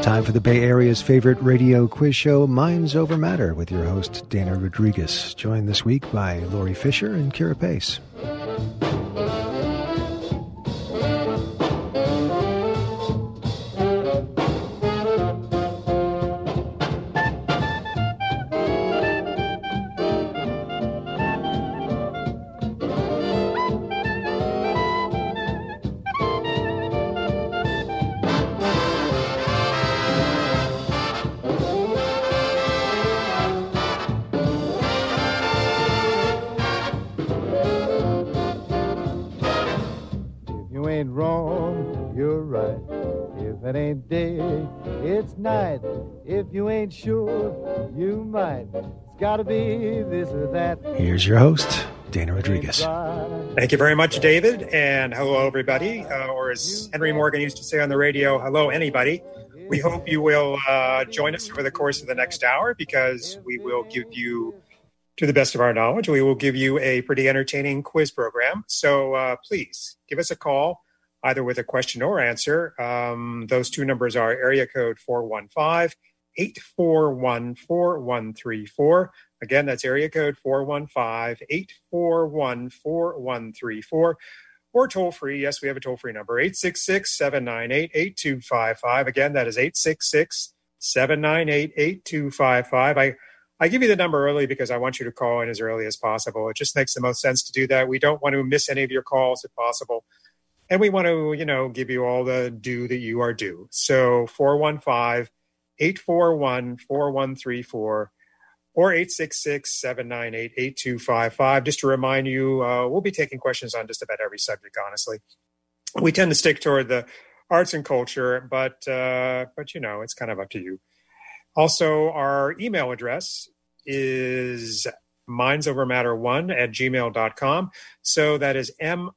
Time for the Bay Area's favorite radio quiz show, Minds Over Matter, with your host, Dana Rodriguez, joined this week by Lori Fisher and Kira Pace. Sure, you might. It's gotta be this or that. Here's your host, Dana Rodriguez. Thank you very much, David, and hello, everybody. Or as Henry Morgan used to say on the radio, hello, anybody. We hope you will join us over the course of the next hour, because we will give you, to the best of our knowledge, we will give you a pretty entertaining quiz program. So please give us a call, either with a question or answer. Those two numbers are area code 415-841-4134. Again, that's area code 415-841-4134. Or toll free. Yes, we have a toll free number, 866-798-8255. Again, that is 866-798-8255. I give you the number early because I want you to call in as early as possible. It just makes the most sense to do that. We don't want to miss any of your calls if possible. And we want to, give you all the due that you are due. So 415-841-4134 or 866-798-8255. Just to remind you, we'll be taking questions on just about every subject, honestly. We tend to stick toward the arts and culture, but it's kind of up to you. Also, our email address is mindsovermatter1@gmail.com. So that is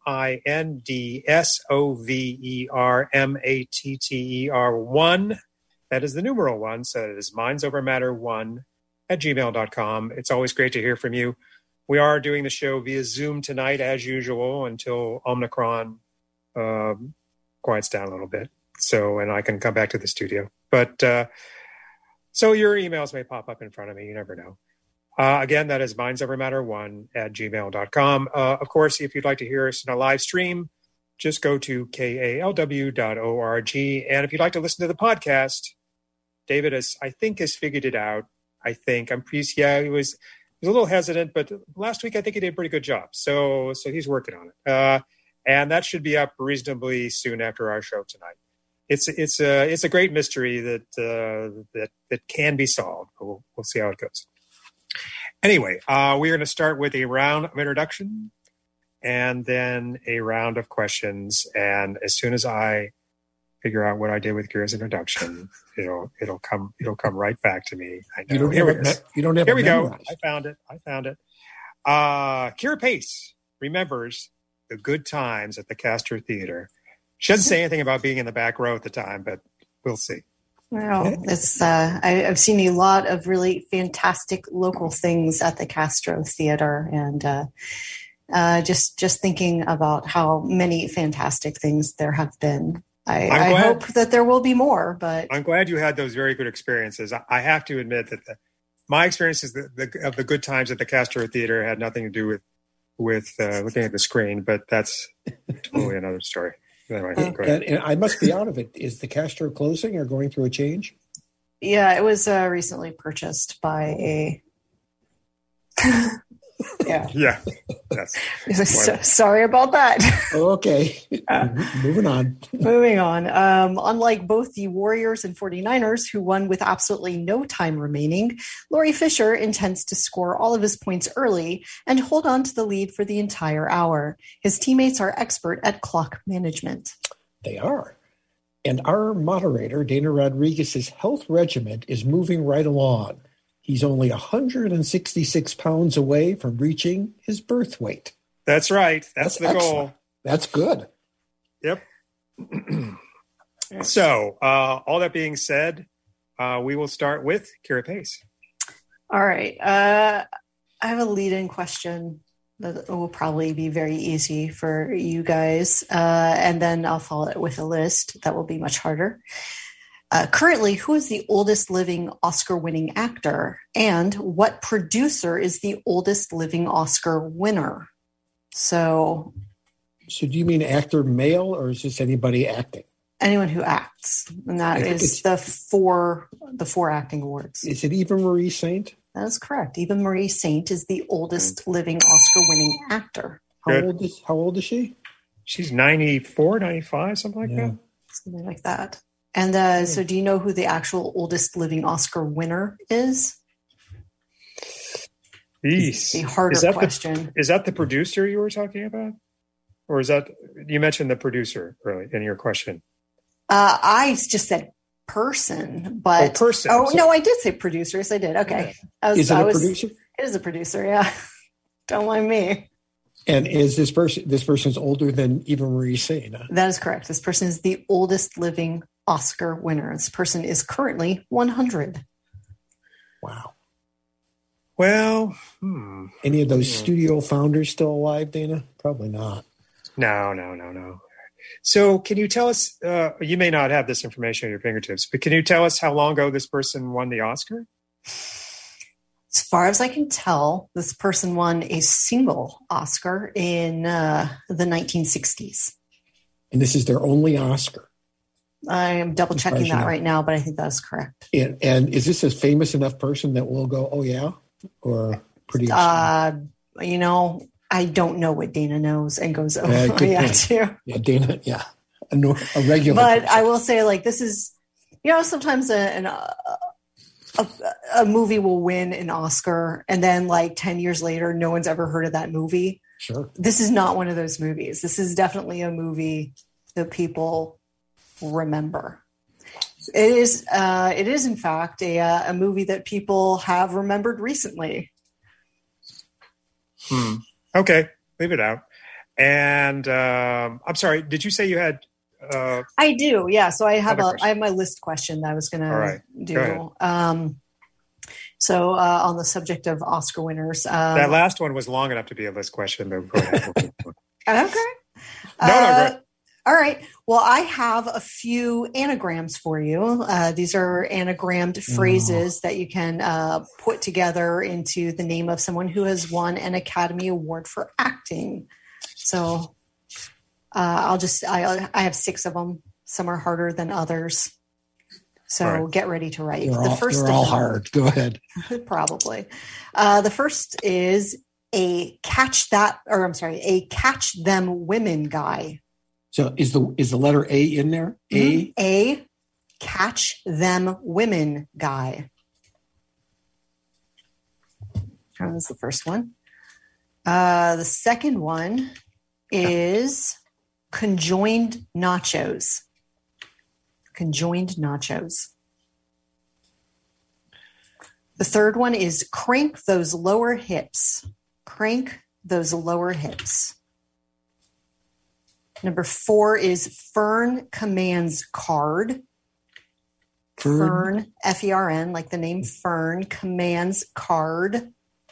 MINDSOVERMATTER1. That is the numeral 1. So it is mindsovermatter1@gmail.com. It's always great to hear from you. We are doing the show via Zoom tonight, as usual, until Omicron quiets down a little bit. So, and I can come back to the studio. But so your emails may pop up in front of me. You never know. Again, that is mindsovermatter1@gmail.com. Of course, if you'd like to hear us in a live stream, just go to kalw.org. And if you'd like to listen to the podcast, David has figured it out. He was a little hesitant, but last week I think he did a pretty good job. So he's working on it. And that should be up reasonably soon after our show tonight. It's a great mystery that can be solved. We'll see how it goes. Anyway, we're going to start with a round of introduction and then a round of questions. And as soon as I figure out what I did with Kira's introduction, it'll come right back to me. I know. You don't have Here we memorized. go. I found it. Kira Pace remembers the good times at the Castro Theater. She doesn't say anything about being in the back row at the time, but we'll see. Well, it's I've seen a lot of really fantastic local things at the Castro Theater, and just thinking about how many fantastic things there have been. I hope that there will be more, but I'm glad you had those very good experiences. I have to admit that my experiences of the good times at the Castro Theater had nothing to do with looking at the screen, but that's totally another story. Anyway, and I must be out of it. Is the Castro closing or going through a change? Yeah, it was recently purchased by a. Yeah. Yes. Sorry about that. Okay. Moving on. Unlike both the Warriors and 49ers, who won with absolutely no time remaining, Lori Fisher intends to score all of his points early and hold on to the lead for the entire hour. His teammates are expert at clock management. They are. And our moderator, Dana Rodriguez's health regimen is moving right along. He's only 166 pounds away from reaching his birth weight. That's right. That's the goal. That's good. Yep. So, all that being said, we will start with Kira Pace. All right. I have a lead-in question that will probably be very easy for you guys. And then I'll follow it with a list that will be much harder. Currently, who is the oldest living Oscar-winning actor? And what producer is the oldest living Oscar winner? So do you mean actor male, or is this anybody acting? Anyone who acts, and that is the four acting awards. Is it Eva Marie Saint? That is correct. Eva Marie Saint is the oldest living Oscar-winning actor. How old is she? She's 94, 95, something like that. Something like that. And so do you know who the actual oldest living Oscar winner is? It's the harder question. Is that the producer you were talking about? Or is that, you mentioned the producer early in your question? I just said person, but... person. No, I did say producer. Yes, I did. Okay. Yeah. Is it a producer? It is a producer, yeah. Don't mind me. And is this person's older than Eva Marie Saint? That is correct. This person is the oldest living Oscar winner. This person is currently 100. Wow. Well, any of those studio founders still alive, Dana? Probably not. No. So can you tell us, you may not have this information at your fingertips, but can you tell us how long ago this person won the Oscar? As far as I can tell, this person won a single Oscar in the 1960s. And this is their only Oscar? I am double checking that right now, but I think that's correct. And is this a famous enough person that will go, oh yeah? Or pretty I don't know what Dana knows and goes, too. Yeah, Dana, yeah. A regular But person. I will say, this is, sometimes a movie will win an Oscar and then 10 years later, no one's ever heard of that movie. Sure. This is not one of those movies. This is definitely a movie that people remember. It is in fact a movie that people have remembered recently. Okay, leave it out. And I'm sorry, did you say you had? I do, yeah. So I have my list question that I was going to do. So on the subject of Oscar winners, that last one was long enough to be a list question. But go ahead. Okay. No, go ahead. All right. Well, I have a few anagrams for you. These are anagrammed phrases that you can put together into the name of someone who has won an Academy Award for acting. So I have 6 of them. Some are harder than others. So Get ready to write. They're all hard. Go ahead. Probably. The first is a catch them women guy. So is the letter A in there? A catch them women guy. That was the first one. The second one is conjoined nachos. Conjoined nachos. The third one is crank those lower hips. Crank those lower hips. Number 4 is Fern commands card. Fern, F-E-R-N, like the name Fern, commands card.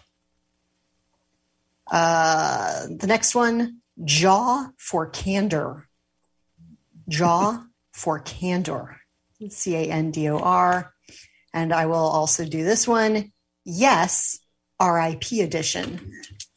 The next one, jaw for candor. Jaw for candor. C-A-N-D-O-R. And I will also do this one. Yes, R.I.P. edition.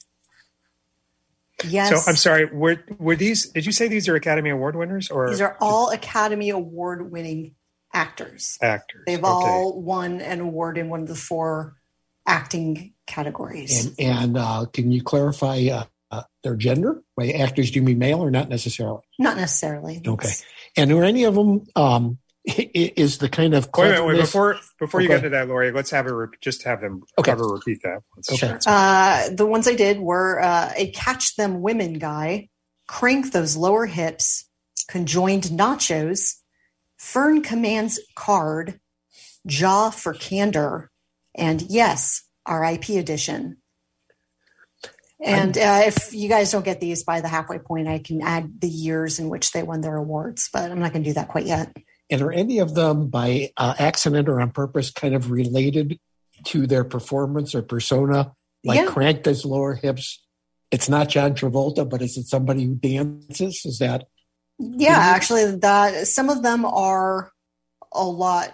Yes. So I'm sorry, were these, did you say these are Academy Award winners? Or these are all Academy Award winning actors. They've all won an award in one of the 4 acting categories. And can you clarify their gender? By actors, do you mean male or not necessarily? Not necessarily. Okay. And are any of them is the kind of wait, before you get to that, Lori, let's have her have them repeat that. Okay. The ones I did were a catch them women guy, crank those lower hips, conjoined nachos, Fern commands card, jaw for candor, and yes, R.I.P. edition. And if you guys don't get these by the halfway point, I can add the years in which they won their awards, but I'm not going to do that quite yet. And are any of them by accident or on purpose kind of related to their performance or persona? Like crank those lower hips. It's not John Travolta, but is it somebody who dances? Is that? Yeah, actually, some of them are a lot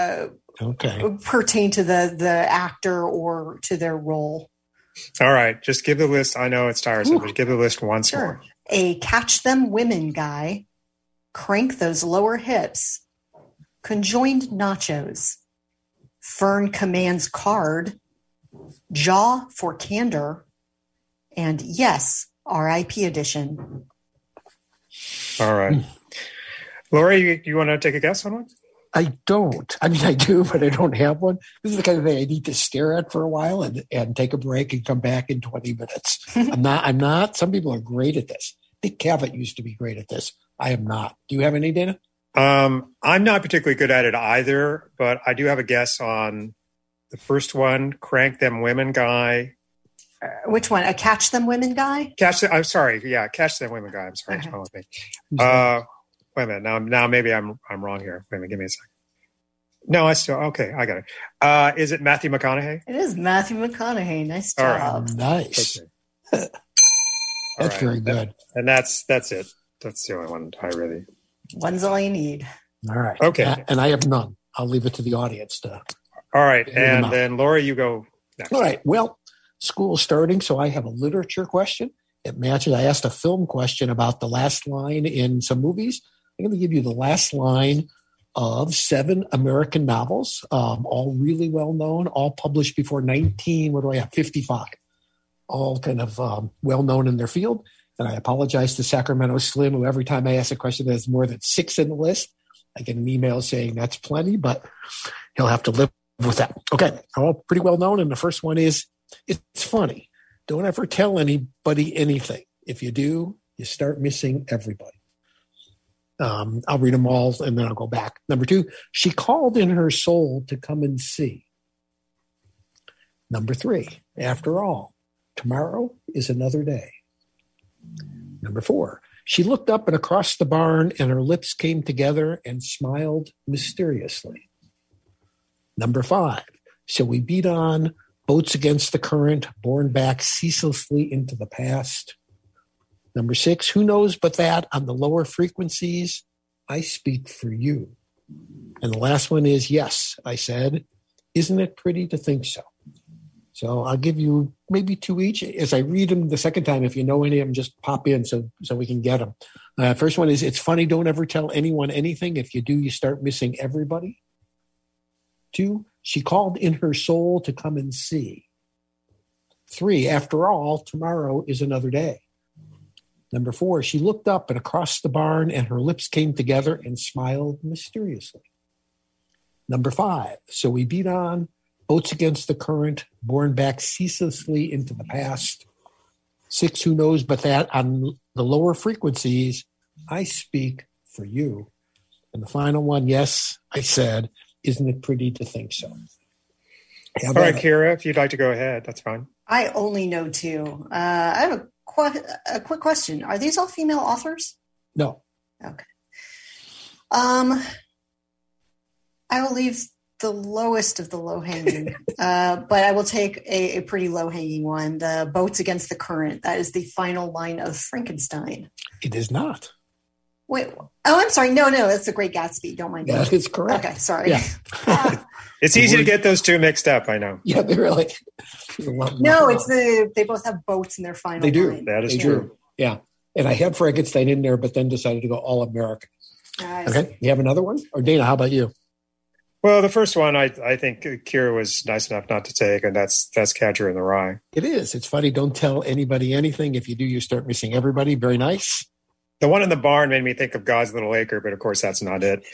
pertain to the actor or to their role. All right, just give the list. I know it's tiresome, but give the list once more. A catch them women guy, crank those lower hips, conjoined nachos, Fern commands card, jaw for candor, and yes, RIP edition. All right. Lori, you want to take a guess on one? I don't. I mean, I do, but I don't have one. This is the kind of thing I need to stare at for a while and take a break and come back in 20 minutes. I'm not. Some people are great at this. Dick Cavett used to be great at this. I am not. Do you have any, Dana? I'm not particularly good at it either, but I do have a guess on the first one, Crank Them Women guy. Which one? A Catch Them Women guy? I'm sorry. Yeah, Catch Them Women guy. I'm sorry. What's wrong with me? Wait a minute. Now maybe I'm wrong here. Wait a minute. Give me a second. No, I got it. Is it Matthew McConaughey? It is Matthew McConaughey. Nice job. Right. Nice. Okay. That's very good. And that's it. That's the only one I really. One's all you need. All right. Okay. And I have none. I'll leave it to the audience to. All right. And then Laura, you go next. All right. Well, school's starting, so I have a literature question. It matches. I asked a film question about the last line in some movies. I'm going to give you the last line of 7 American novels, all really well known, all published before 55. All kind of well known in their field. And I apologize to Sacramento Slim, who every time I ask a question that has more than 6 in the list, I get an email saying that's plenty, but he'll have to live with that. Okay, all pretty well known. And the first one is, it's funny. Don't ever tell anybody anything. If you do, you start missing everybody. I'll read them all and then I'll go back. Number 2, she called in her soul to come and see. Number 3, after all, tomorrow is another day. Number 4, she looked up and across the barn and her lips came together and smiled mysteriously. Number 5, so we beat on, boats against the current, borne back ceaselessly into the past. Number 6, who knows but that on the lower frequencies, I speak for you. And the last one is, yes, I said, isn't it pretty to think so? So I'll give you maybe 2 each. As I read them the second time, if you know any of them, just pop in so we can get them. First one is, it's funny, don't ever tell anyone anything. If you do, you start missing everybody. 2, she called in her soul to come and see. 3, after all, tomorrow is another day. Number 4, she looked up and across the barn and her lips came together and smiled mysteriously. Number 5, so we beat on, boats against the current, borne back ceaselessly into the past. 6, who knows but that on the lower frequencies, I speak for you. And the final one, yes, I said, isn't it pretty to think so? All right, Kira, if you'd like to go ahead, that's fine. I only know 2. I have a quick question. Are these all female authors? No. Okay. I will leave the lowest of the low-hanging, but I will take a pretty low-hanging one. The boats against the current. That is the final line of Frankenstein. It is not. Wait. Oh, I'm sorry. No. That's The Great Gatsby. Don't mind me. That is correct. Okay. Sorry. Yeah. It's easy to get those 2 mixed up, I know. Yeah, they really. No, it's they both have boats in their final They do. line. That is true. Yeah. And I had Frankenstein in there, but then decided to go all American. Okay. You have another one? Or Dana, how about you? Well, the first one, I think Kira was nice enough not to take, and that's Catcher in the Rye. It is. It's funny. Don't tell anybody anything. If you do, you start missing everybody. Very nice. The one in the barn made me think of God's Little Acre, but of course that's not it.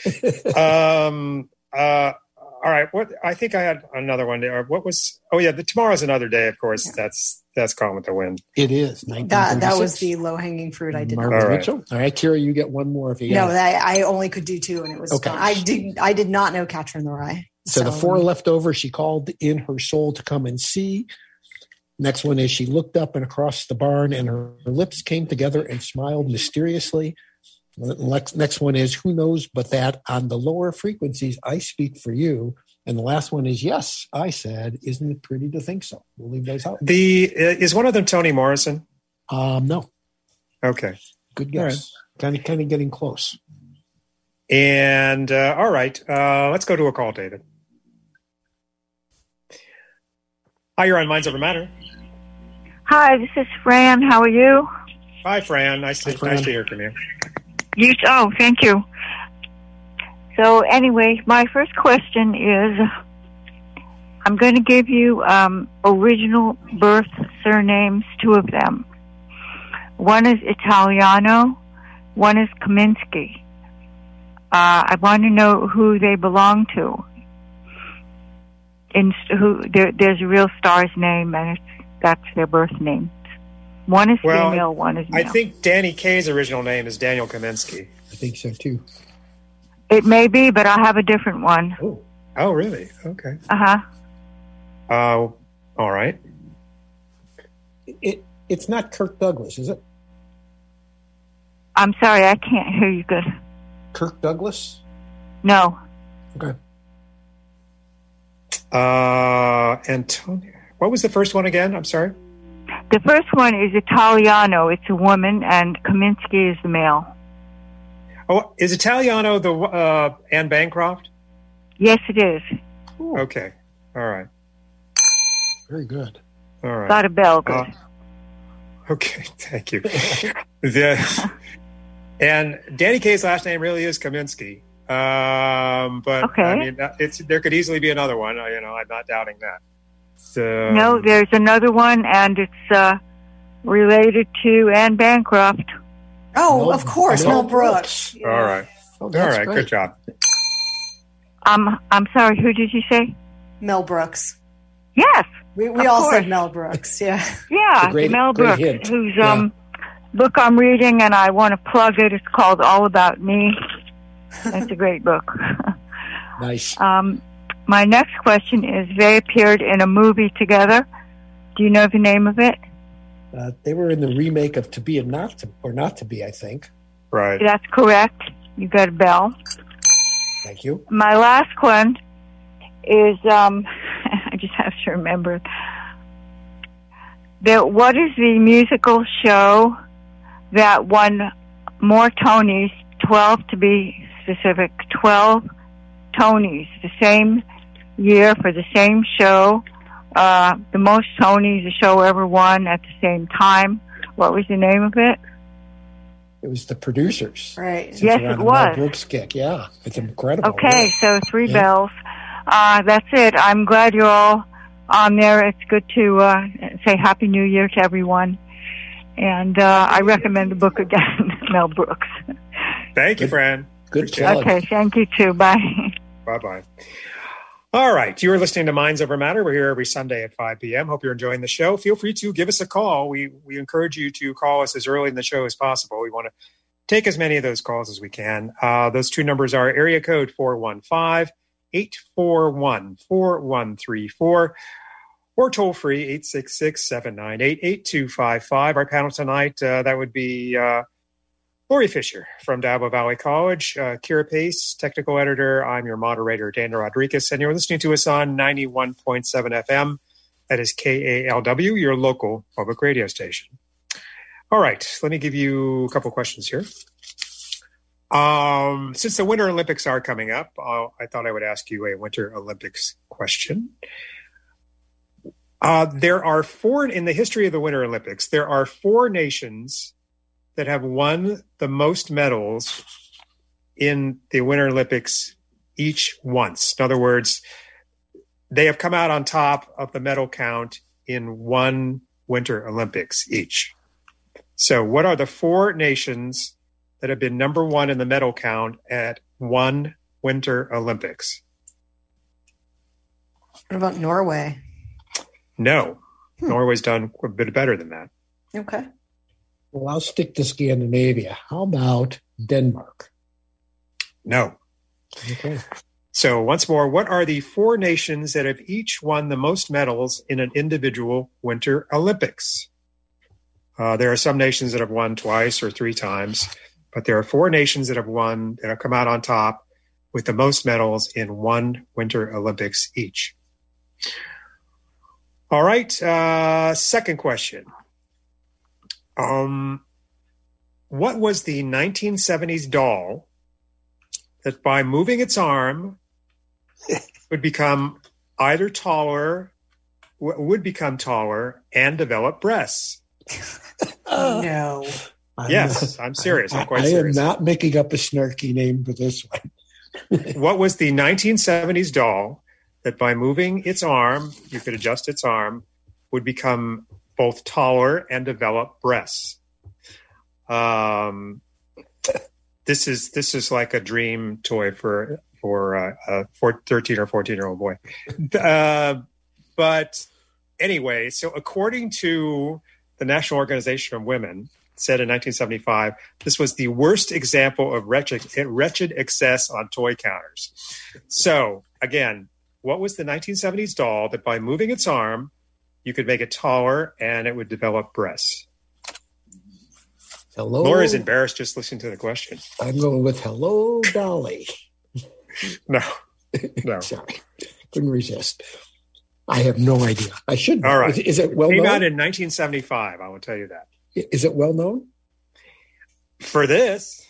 All right. What I think I had another one there. What was? Oh yeah, Tomorrow's Another Day. Of course, yeah. That's Gone with the Wind. It is. That was the low hanging fruit. I did not. All right, Kira, you get one more if you. No, I only could do 2, and it was okay. I did not know Catcher in the Rye. So the 4 left over. She called in her soul to come and see. Next one is she looked up and across the barn, and her lips came together and smiled mysteriously. Next one is, who knows but that on the lower frequencies, I speak for you. And the last one is, yes, I said, isn't it pretty to think so? We'll leave those out. Is one of them Toni Morrison? No. Okay. Good guess. Right. Kind of getting close. And all right, let's go to a call, David. Hi, you're on Minds Over Matter. Hi, this is Fran. How are you? Hi, Fran. Nice to hear from you. Oh, thank you. So anyway, my first question is, I'm going to give you original birth surnames, 2 of them. One is Italiano, one is Kaminsky. I want to know who they belong to. There's a real star's name, and that's their birth name. One is female, one is male. I think Danny Kaye's original name is Daniel Kaminsky. I think so too. It may be, but I have a different one. Oh, really? Okay. Uh-huh. All right. It's not Kirk Douglas, is it? I'm sorry, I can't hear you good. Kirk Douglas? No. Okay. Antonio. What was the first one again? I'm sorry. The first one is Italiano. It's a woman, and Kaminsky is the male. Oh, is Italiano the Anne Bancroft? Yes, it is. Ooh. Okay. All right. Very good. All right. Got a bell. Good. Okay. Thank you. And Danny Kaye's last name really is Kaminsky. But okay. I mean, there could easily be another one. I'm not doubting that. No, there's another one, and it's related to Anne Bancroft. Oh, of course, Mel Brooks. Yeah. All right. All right. Great. Good job. I'm sorry. Who did you say? Mel Brooks. Yes. We all said Mel Brooks. Yeah. Yeah, Mel Brooks, whose book I'm reading, and I want to plug it. It's called All About Me. That's a great book. Nice. My next question is, they appeared in a movie together. Do you know the name of it? They were in the remake of To Be and Not to Be, I think. Right. That's correct. You got a bell. Thank you. My last one is, I just have to remember. What is the musical show that won more Tonys, 12 to be specific, 12 Tonys, the same year for the same show, the most Tonys a show ever won at the same time? What was the name of it? It was The Producers. Right. Yes, it was. Mel Brooks kick. Yeah, it's incredible. Okay, yeah. So 3 bells. That's it. I'm glad you're all on there. It's good to say Happy New Year to everyone. And I recommend the book again, Mel Brooks. Thank you, Fran. Good job. Okay, thank you too. Bye. Bye-bye. All right. You are listening to Minds Over Matter. We're here every Sunday at 5 p.m. Hope you're enjoying the show. Feel free to give us a call. We encourage you to call us as early in the show as possible. We want to take as many of those calls as we can. Those 2 numbers are area code 415-841-4134 or toll free 866-798-8255. Our panel tonight, that would be Lori Fisher from Dabo Valley College, Kira Pace, technical editor. I'm your moderator, Dana Rodriguez, and you're listening to us on 91.7 FM. That is KALW, your local public radio station. All right, let me give you a couple questions here. Since the Winter Olympics are coming up, I thought I would ask you a Winter Olympics question. There are 4, in the history of the Winter Olympics, there are 4 nations that have won the most medals in the Winter Olympics each once. In other words, they have come out on top of the medal count in one Winter Olympics each. So what are the 4 nations that have been number 1 in the medal count at one Winter Olympics? What about Norway? No. Norway's done a bit better than that. Okay. Well, I'll stick to Scandinavia. How about Denmark? No. Okay. So once more, what are the 4 nations that have each won the most medals in an individual Winter Olympics? There are some nations that have won twice or 3 times, but there are 4 nations that have come out on top with the most medals in one Winter Olympics each. All right. Second question. What was the 1970s doll that by moving its arm would become taller and develop breasts? No. I'm serious. I'm quite serious. serious. I am not making up a snarky name for this one. What was the 1970s doll that by moving its arm, you could adjust its arm, would become both taller and develop breasts? This is like a dream toy for a 13 or 14-year-old boy. But anyway, so according to the National Organization of Women, said in 1975, this was the worst example of wretched excess on toy counters. So again, what was the 1970s doll that by moving its arm, you could make it taller and it would develop breasts? Hello. Laura's embarrassed just listening to the question. I'm going with Hello Dolly. No. Sorry. Couldn't resist. I have no idea. I should know. All right. Is it well known? Came out in 1975, I will tell you that. Is it well known? For this.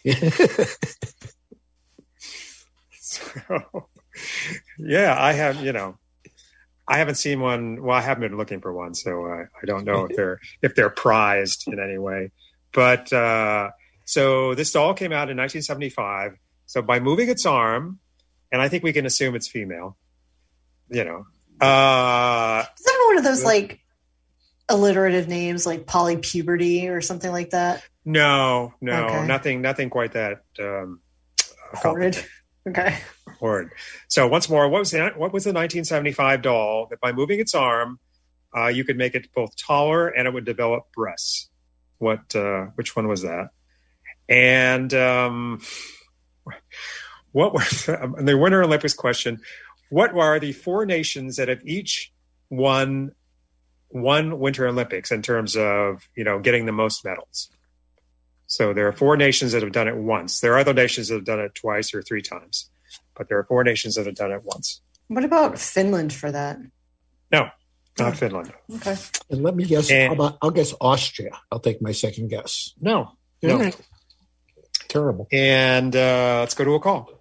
So, yeah, I haven't seen one. Well, I haven't been looking for one, so I don't know if they're prized in any way. But so this doll came out in 1975. So by moving its arm, and I think we can assume it's female. Is that one of those like alliterative names like polypuberty or something like that? No, Okay. nothing quite that Horrid. Okay. Horrid. So once more, what was the 1975 doll that by moving its arm, you could make it both taller and it would develop breasts? Which one was that? And what were the Winter Olympics question? What are the four nations that have each won Winter Olympics in terms of, getting the most medals? So there are four nations that have done it once. There are other nations that have done it twice or three times, but there are four nations that have done it once. What about Finland for that? No, not Finland. Okay. And let me guess. I'll guess Austria. I'll take my second guess. No. Right. Terrible. And let's go to a call.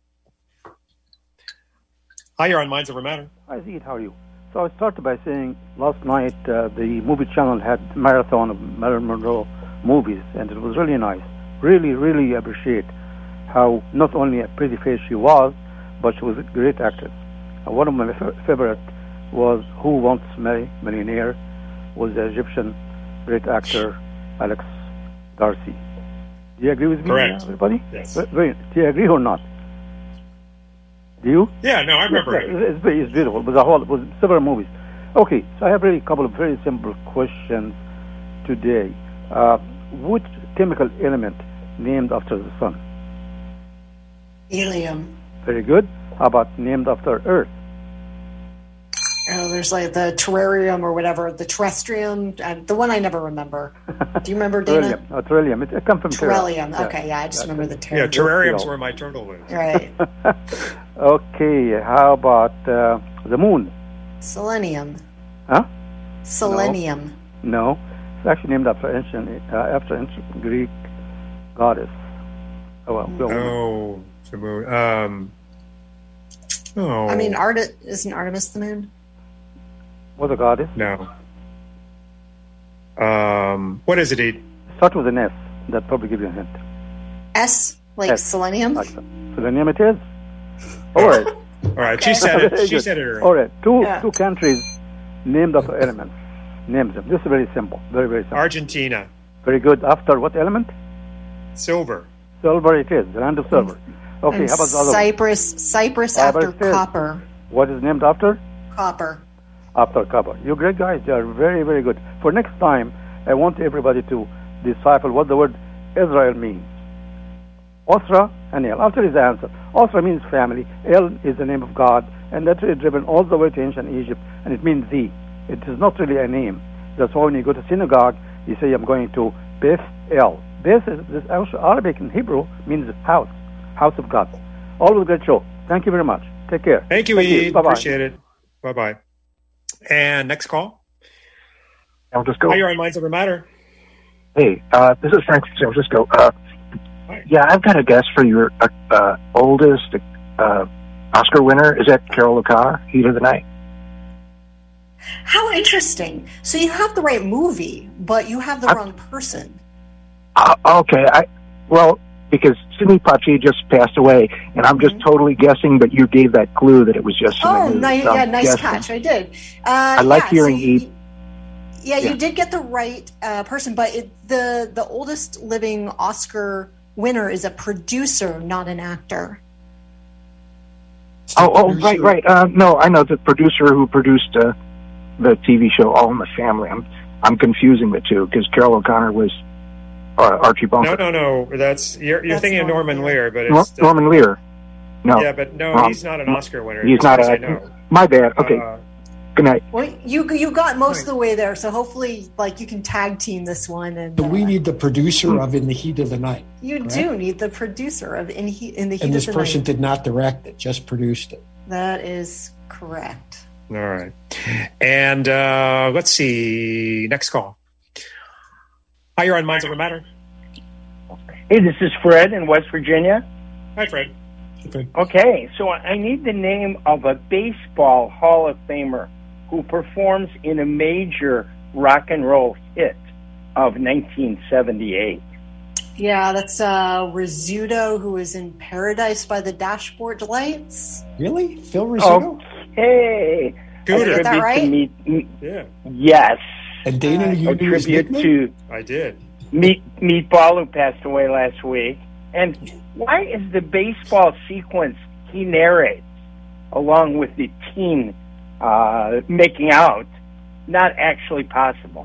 Hi, you're on Minds Over Matter. Hi, Zeke. How are you? So I started by saying last night the movie channel had a marathon of Marilyn Monroe movies, and it was really nice. Really, really appreciate how not only a pretty face she was, but she was a great actress. One of my favorite was Who Wants to Marry Millionaire, was the Egyptian great actor Alex Darcy. Do you agree with me, Correct. everybody? Yes. Do you agree or not? Do you? Yeah, no, I remember it. It's beautiful. It was several movies. Okay, so I have really a couple of very simple questions today. Which chemical element named after the sun? Helium. Very good. How about named after Earth? Oh, there's like the terrarium or whatever, the terrestrium, the one I never remember. Do you remember, Dana? Terrarium. It comes from Terrarium. terra. Okay, yeah, I just remember the terrarium. Yeah, terrarium's where my turtle lives. Right. Okay, how about the moon? Selenium. Huh? Selenium. No. It's actually named after ancient Greek goddess. Oh, well. Oh, the moon. I mean, isn't Artemis the moon? What's a goddess? No. What is it, Ed? Start with an S. That probably give you a hint. S, like S. selenium? Like selenium it is. All right. All right, she said it. She said it earlier. All right. Two countries named after elements. Names them. This is very simple. Very, very simple. Argentina. Very good. After what element? Silver. Silver it is. The land of silver. Okay, And how about the other one? Cyprus after it is. copper. What is named after? Copper. After copper. You great guys. You are very, very good. For next time, I want everybody to decipher what the word Israel means. Osra and El. After is the answer. Osra means family. El is the name of God, and that is driven all the way to ancient Egypt, and it means thee. It is not really a name. That's why when you go to synagogue, you say, I'm going to Beth El. Beth is this Arabic and Hebrew means house of God. Always great show. Thank you very much. Take care. Thank you, Ed. Bye-bye. Appreciate it. Bye-bye. And next call. San Francisco. Hi, you're on Minds Over Matter. Hey, this is Frank from San Francisco. Yeah, I've got a guess for your oldest Oscar winner. Is that Carol Lucar, Heat of the Night? How interesting. So you have the right movie, but you have the wrong person. Okay. Because Sidney Poitier just passed away, and I'm just totally guessing, but you gave that clue that it was just nice catch. I did. I like hearing Heat. You did get the right person, but the oldest living Oscar winner is a producer, not an actor. Right. No, I know the producer who produced the TV show All in the Family. I'm confusing the two because Carol O'Connor was Archie Bunker. No. You're thinking of Norman Lear, but it's Norman Lear. No. Yeah, but no, he's not an Oscar winner. He's not. My bad. Okay. Good night. Well, you got most of the way there, so hopefully, you can tag team this one. And we need the producer of In the Heat of the Night. You do need the producer of In the Heat of the Night. And this person did not direct it; just produced it. That is correct. All right, and let's see. Next call. Hi, you're on Minds Over Matter. Hey, this is Fred in West Virginia. Hi, Fred. Okay, so I need the name of a baseball Hall of Famer who performs in a major rock and roll hit of 1978. Yeah, that's Rizzuto, who is in Paradise by the Dashboard Lights. Really? Phil Rizzuto? Okay. Did I get that right? Yeah. Yes. And Dana, you knew his nickname? To I did. Meatball, who passed away last week. And why is the baseball sequence he narrates, along with the teen making out, not actually possible?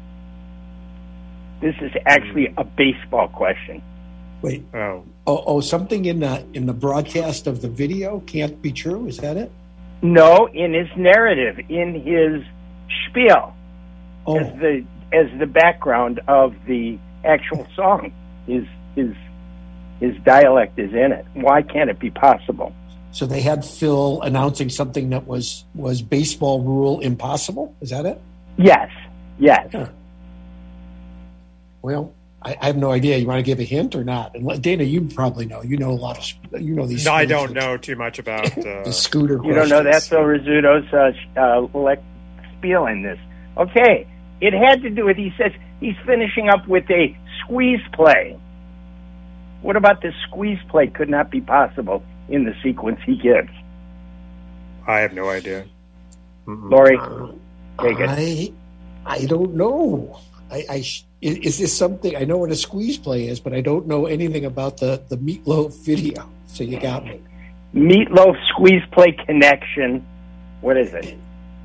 This is actually a baseball question. Wait. Oh, something in the broadcast of the video can't be true? Is that it? No, in his narrative, in his spiel, as the background of the actual song, his dialect is in it. Why can't it be possible? So they had Phil announcing something that was baseball rule impossible? Is that it? Yes. Huh. Well, I have no idea. You want to give a hint or not? And Dana, you probably know. You know a lot of. You know these. No, I don't know too much about the scooter. You don't know that Phil Rizzuto's spiel in this. Okay, it had to do with. He says he's finishing up with a squeeze play. What about the squeeze play? Could not be possible in the sequence he gives. I have no idea. Laurie, take it. I don't know. Is this something? I know what a squeeze play is, but I don't know anything about the Meatloaf video. So you got me. Meatloaf squeeze play connection. What is it?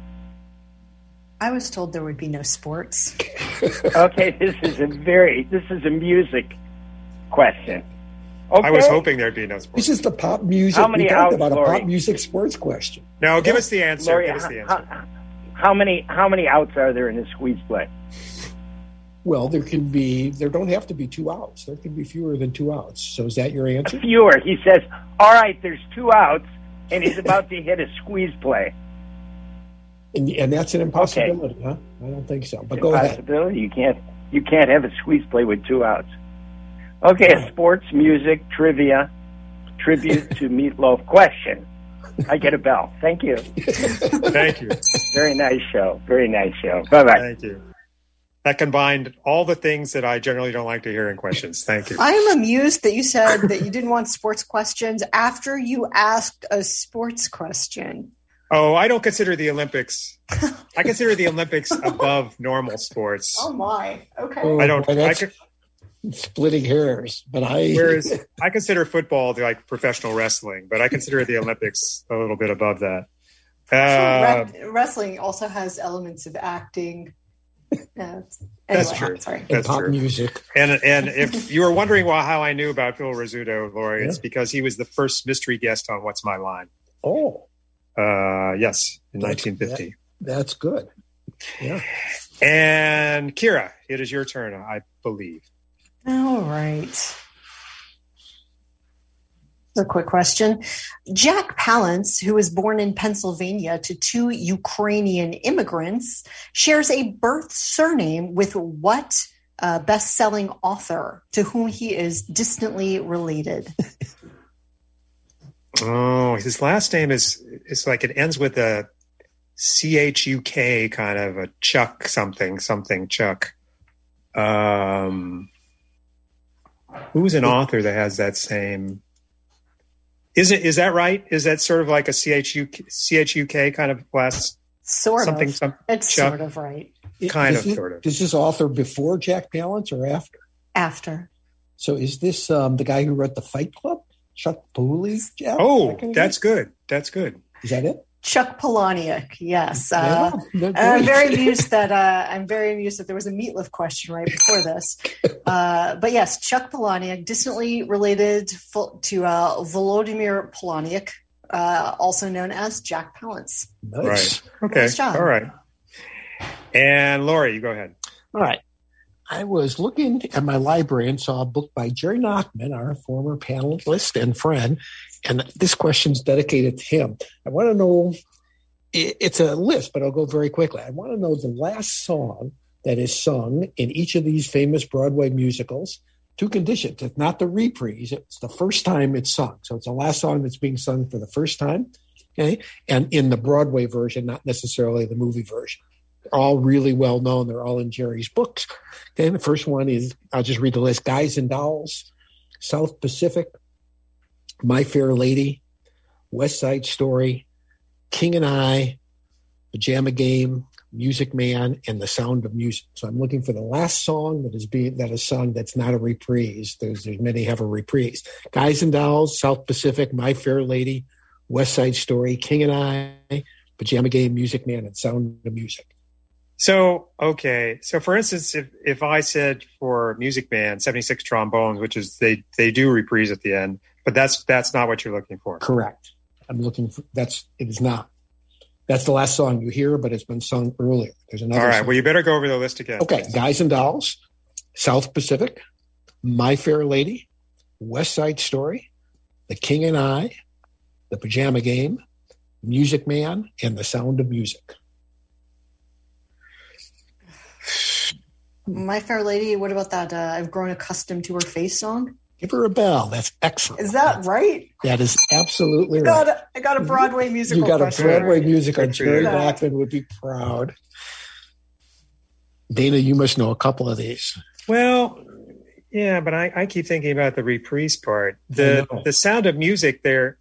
I was told there would be no sports. Okay, this is a music question. Okay. I was hoping there'd be no sports. This is the pop music. How many outs, about Laurie? A pop music sports question. No, give us the answer. Laurie, give us the answer. How many outs are there in a squeeze play? Well, there don't have to be 2 outs. There can be fewer than 2 outs. So is that your answer? Fewer. He says, all right, there's 2 outs, and he's about to hit a squeeze play. And that's an impossibility, huh? I don't think so. But go ahead. Impossibility? You can't have a squeeze play with 2 outs. Okay, a sports, music, trivia, tribute to Meatloaf question. I get a bell. Thank you. Thank you. Very nice show. Bye-bye. Thank you. That combined all the things that I generally don't like to hear in questions. Thank you. I am amused that you said that you didn't want sports questions after you asked a sports question. Oh, I don't consider the Olympics. I consider the Olympics above normal sports. Oh my. Okay. Oh, I don't. Splitting hairs, but whereas I consider football like professional wrestling, but I consider the Olympics a little bit above that. Wrestling also has elements of acting. That's true. Sorry. That's pop true. Music. And if you were wondering how I knew about Phil Rizzuto, Laurie, it's because he was the first mystery guest on What's My Line. Oh. Yes, in 1950. That's good. Yeah. And Kira, it is your turn, I believe. All right. A quick question. Jack Palance, who was born in Pennsylvania to 2 Ukrainian immigrants, shares a birth surname with what best-selling author to whom he is distantly related? Oh, his last name is like it ends with a CHUK, kind of a Chuck something Chuck. Who's an author that has that same? Is that right? Is that sort of like a CHUK kind of last? Sort something, of. It's Chuck? Sort of right. Sort of. Is this author before Jack Palance or after? After. So is this the guy who wrote the Fight Club? Chuck Palahniuk? Oh, that's good. That's good. Is that it? Chuck Palahniuk, yes. I'm very amused that there was a meatloaf question right before this. But yes, Chuck Palahniuk, distantly related to Volodymyr Palahniuk, also known as Jack Palance. Nice. Right. Okay. Nice job. All right. And Lori, you go ahead. All right. I was looking at my library and saw a book by Jerry Nachman, our former panelist and friend, and this question's dedicated to him. I want to know, it's a list, but I'll go very quickly. I want to know the last song that is sung in each of these famous Broadway musicals. Two conditions. It's not the reprise. It's the first time it's sung. So it's the last song that's being sung for the first time, okay? And in the Broadway version, not necessarily the movie version. They're all really well known. They're all in Jerry's books. Okay, the first one is, I'll just read the list: Guys and Dolls, South Pacific, My Fair Lady, West Side Story, King and I, Pajama Game, Music Man, and The Sound of Music. So I'm looking for the last song that is sung that's not a reprise. There's many have a reprise. Guys and Dolls, South Pacific, My Fair Lady, West Side Story, King and I, Pajama Game, Music Man, and Sound of Music. So, okay. So, for instance, if I said for Music Man, 76 trombones, which is they do reprise at the end, but that's not what you're looking for. Correct. I'm looking for it is not. That's the last song you hear, but it's been sung earlier. There's another. All right. song. Well, you better go over the list again. Okay. Guys and Dolls, South Pacific, My Fair Lady, West Side Story, The King and I, The Pajama Game, Music Man, and The Sound of Music. My Fair Lady, what about that I've Grown Accustomed to Her Face song? Give her a bell. That's excellent. Is that right? That is absolutely right. I got a Broadway musical. You got question. a Broadway musical. Jerry Nachman would be proud. Dana, you must know a couple of these. Well, yeah, but I keep thinking about the reprise part. The Sound of Music there.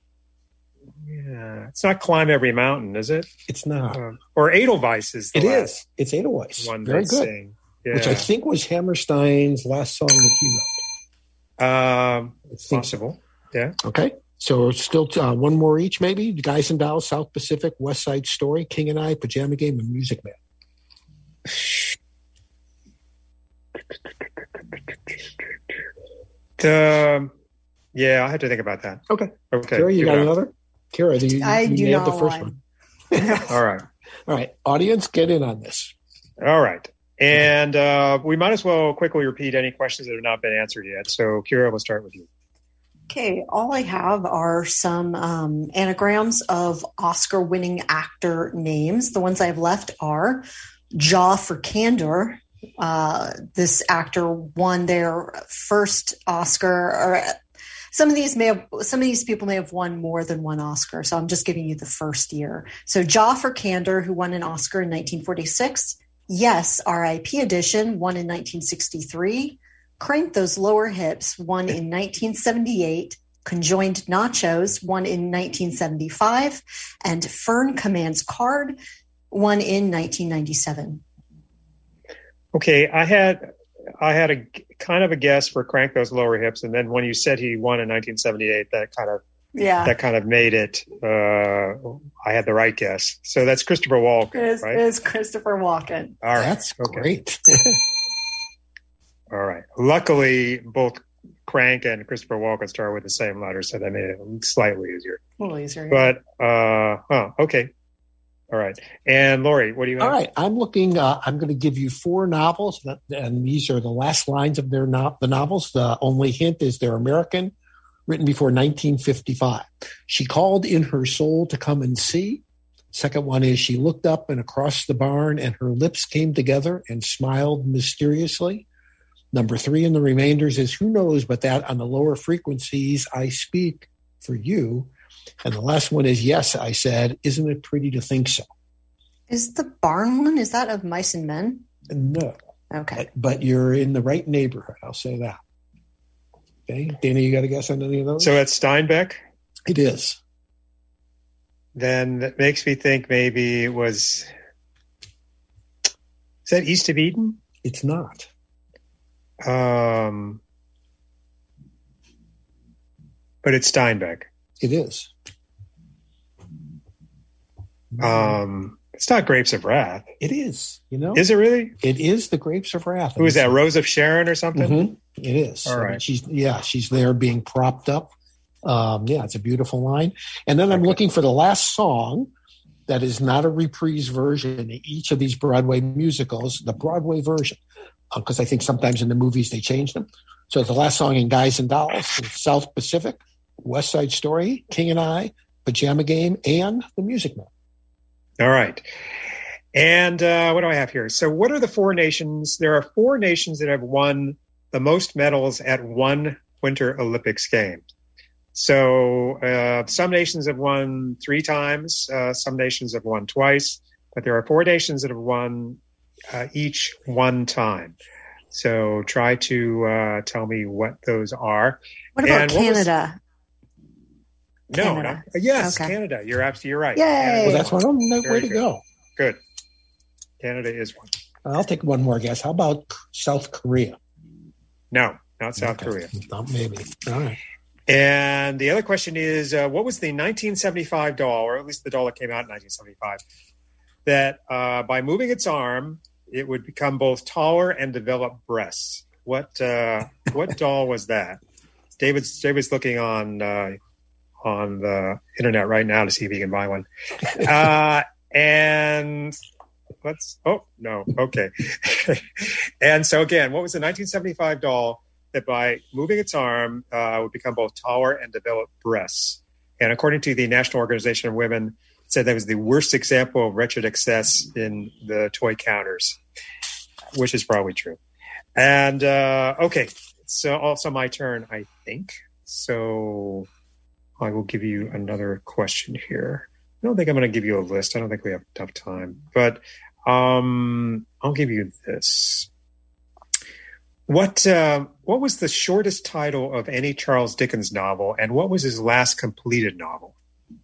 Yeah, it's not Climb Every Mountain, is it? It's not. Or Edelweiss is the It last is. It's Edelweiss. one Very they good. sing. Yeah. Which I think was Hammerstein's last song that he wrote. Possible. Yeah. Okay. So still one more each, maybe. Guys and Dolls, South Pacific, West Side Story, King and I, Pajama Game, and Music Man. Yeah, I had to think about that. Okay. Kira, you got another? Kira, you do nailed not the first one. All right. All right. Audience, get in on this. All right. And we might as well quickly repeat any questions that have not been answered yet. So, Kira, we'll start with you. Okay, all I have are some anagrams of Oscar-winning actor names. The ones I have left are Jaw for Candor. This actor won their first Oscar, or some of these people may have won more than one Oscar. So I'm just giving you the first year. So Jaw for Candor, who won an Oscar in 1946. Yes, R.I.P. edition, won in 1963. Crank Those Lower Hips, won in 1978. Conjoined Nachos, won in 1975. And Fern Commands Card, won in 1997. Okay, I had a kind of a guess for Crank Those Lower Hips, and then when you said he won in 1978, that kind of made it. I had the right guess, so that's Christopher Walken, right? It is Christopher Walken. All right, that's great. All right. Luckily, both Crank and Christopher Walken start with the same letter, so that made it slightly easier. A little easier. But okay. All right. And Lori, what do you have? All right. I'm looking, I'm going to give you 4 novels, and these are the last lines of the novels. The only hint is they're American, written before 1955. She called in her soul to come and see. Second one is she looked up and across the barn and her lips came together and smiled mysteriously. Number 3 in the remainders is Who Knows But That on the Lower Frequencies I Speak for You. And the last one is Yes, I Said, Isn't It Pretty to Think So? Is the barn one, is that of Mice and Men? No. Okay. But you're in the right neighborhood, I'll say that. Okay. Dana, you got a guess on any of those? So it's Steinbeck? It is. Then that makes me think maybe it was... Is that East of Eden? It's not. But it's Steinbeck. It is. It's not Grapes of Wrath. It is. You know? Is it really? It is the Grapes of Wrath. Who is that? Rose of Sharon or something? Mm-hmm. It is. All right. She's there being propped up. It's a beautiful line. And then I'm looking for the last song that is not a reprise version in each of these Broadway musicals, the Broadway version, because I think sometimes in the movies they change them. So the last song in Guys and Dolls, South Pacific, West Side Story, King and I, Pajama Game, and The Music Man. All right. And what do I have here? So what are the 4 nations? There are 4 nations that have won the most medals at one Winter Olympics game. So some nations have won 3 times. Some nations have won twice. But there are 4 nations that have won each one time. So try to tell me what those are. What about Canada? Canada. Yes, okay. Canada. You're absolutely right. Yay! Well, that's one. Way to go. Good. Canada is one. I'll take one more guess. How about South Korea? No, not South Korea. Maybe. All right. And the other question is, what was the 1975 doll, or at least the doll that came out in 1975, that by moving its arm, it would become both taller and develop breasts? What doll was that? David's looking on the internet right now to see if he can buy one. And okay. And so again, what was the 1975 doll that by moving its arm would become both taller and develop breasts? And according to the National Organization of Women, it said that was the worst example of wretched excess in the toy counters, which is probably true. And okay, so also my turn, I think. So I will give you another question here. I don't think I'm going to give you a list. I don't think we have enough time, but I'll give you this. What was the shortest title of any Charles Dickens novel, and what was his last completed novel?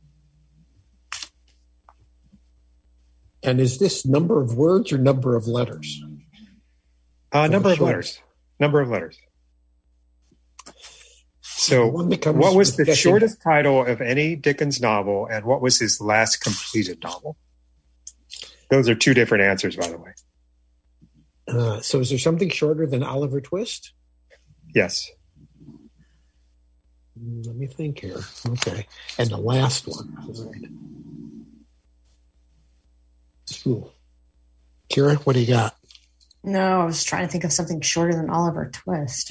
And is this number of words or number of letters? Number of letters. Number of letters. So what was the shortest title of any Dickens novel, and what was his last completed novel? Those are 2 different answers, by the way. So is there something shorter than Oliver Twist? Yes. Let me think here. Okay. And the last one. Ooh. Kira, what do you got? No, I was trying to think of something shorter than Oliver Twist.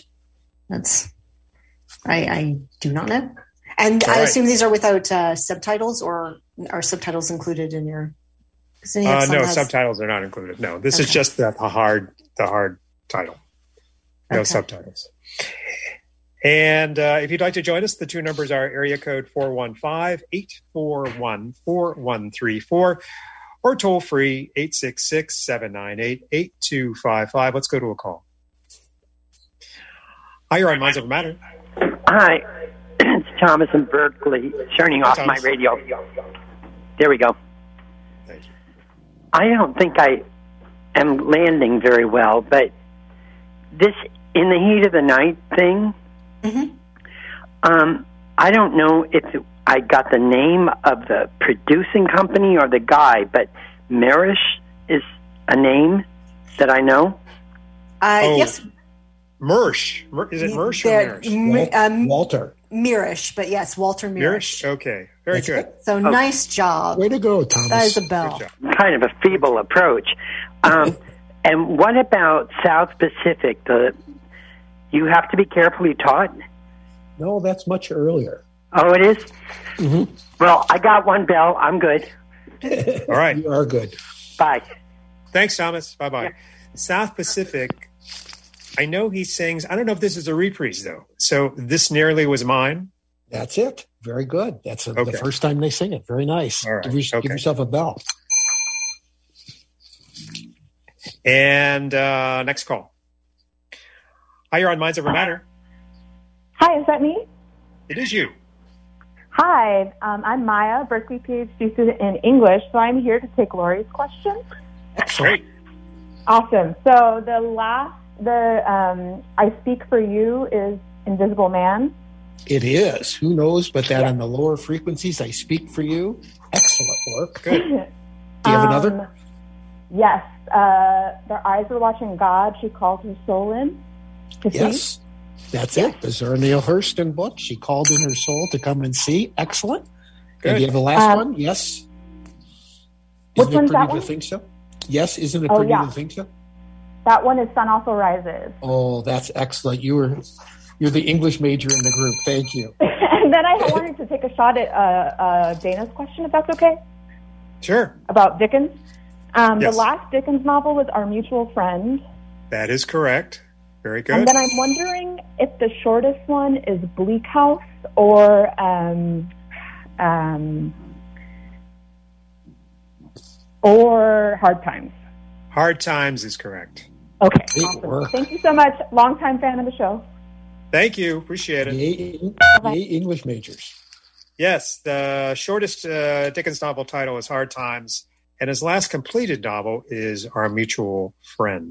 I do not know. And I assume these are without subtitles, or are subtitles included in your... No, subtitles are not included. No, this is just the hard title. No subtitles. And if you'd like to join us, the 2 numbers are area code 415-841-4134 or toll free 866-798-8255. Let's go to a call. Hi, you're on Minds Over Matter. Hi, it's Thomas in Berkeley, turning off my radio. There we go. Thank you. I don't think I am landing very well, but this in the heat of the night thing, I don't know if I got the name of the producing company or the guy, but Marish is a name that I know. Yes. Mersch. Is it Mersch or Marish? Walter. Mirish, but yes, Walter Mirish. Okay, very good. So nice job. Way to go, Thomas. That is a bell. Kind of a feeble approach. And what about South Pacific? You have to be carefully taught? No, that's much earlier. Oh, it is? Mm-hmm. Well, I got one bell. I'm good. All right. You are good. Bye. Thanks, Thomas. Bye-bye. Yeah. South Pacific I know he sings. I don't know if this is a reprise, though. So This Nearly Was Mine. That's it. Very good. That's the first time they sing it. Very nice. All right. Give yourself a bell. And next call. Hi, you're on Minds Over Matter. Hi, is that me? It is you. Hi, I'm Maya, Berkeley PhD student in English, so I'm here to take Lori's question. Great. Awesome. So I Speak for You is Invisible Man. It is. Who knows? But that on the lower frequencies, I Speak for You. Excellent work. Good. Do you have another? Yes. Their eyes were watching God. She called her soul in to see. Yes. That's it. The Zora Neale Hurston book. She called in her soul to come and see. Excellent. Good. And do you have the last one? Yes. Which Isn't it one's that pretty one? to think so? Yes. Isn't it pretty to think so? That one is Sun Also Rises. Oh, that's excellent. You're the English major in the group. Thank you. And then I wanted to take a shot at Dana's question, if that's okay. Sure. About Dickens. Yes. The last Dickens novel was Our Mutual Friend. That is correct. Very good. And then I'm wondering if the shortest one is Bleak House or Hard Times. Hard Times is correct. Okay. Awesome. Thank you so much. Longtime fan of the show. Thank you. Appreciate it. Yay, English majors. Yes, the shortest Dickens novel title is Hard Times, and his last completed novel is Our Mutual Friend.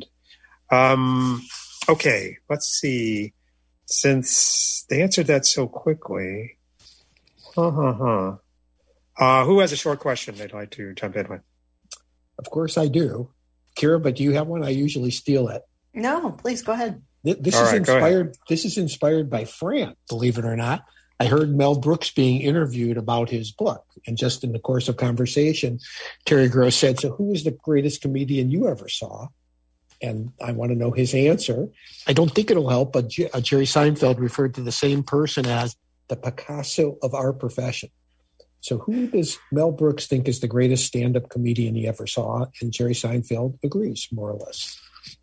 Okay, let's see. Since they answered that so quickly, who has a short question they'd like to jump in with? Of course I do. Kira, but do you have one? I usually steal it. No, please go ahead. This is inspired by Fran, believe it or not. I heard Mel Brooks being interviewed about his book, and just in the course of conversation, Terry Gross said, "So who is the greatest comedian you ever saw?" And I want to know his answer. I don't think it'll help, but Jerry Seinfeld referred to the same person as the Picasso of our profession. So who does Mel Brooks think is the greatest stand-up comedian he ever saw? And Jerry Seinfeld agrees, more or less.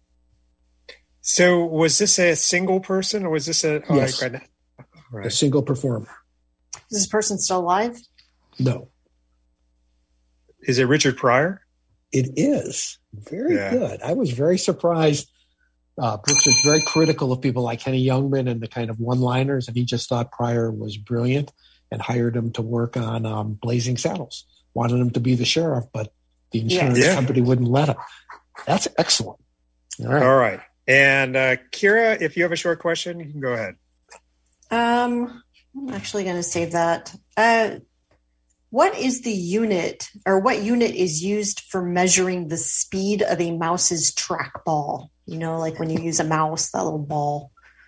So was this a single person, or was this a single performer? Is this person still alive? No. Is it Richard Pryor? It is. Very good. I was very surprised. Brooks is very critical of people like Henny Youngman and the kind of one-liners, and he just thought Pryor was brilliant and hired him to work on Blazing Saddles. Wanted him to be the sheriff, but the insurance company wouldn't let him. That's excellent. All right. And Kira, if you have a short question, you can go ahead. I'm actually going to save that. What is the unit, or what unit is used for measuring the speed of a mouse's trackball? You know, like when you use a mouse, that little ball.